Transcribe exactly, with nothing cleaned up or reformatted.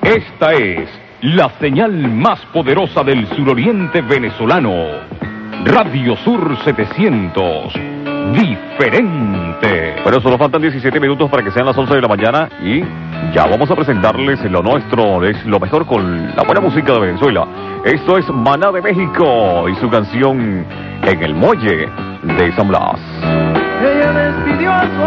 Esta es la señal más poderosa del suroriente venezolano. Radio Sur setecientos. Diferente. Bueno, solo faltan diecisiete minutos para que sean las once de la mañana y ya vamos a presentarles lo nuestro, es lo mejor con la buena música de Venezuela. Esto es Maná de México y su canción En el Muelle de San Blas. Ella despidió a su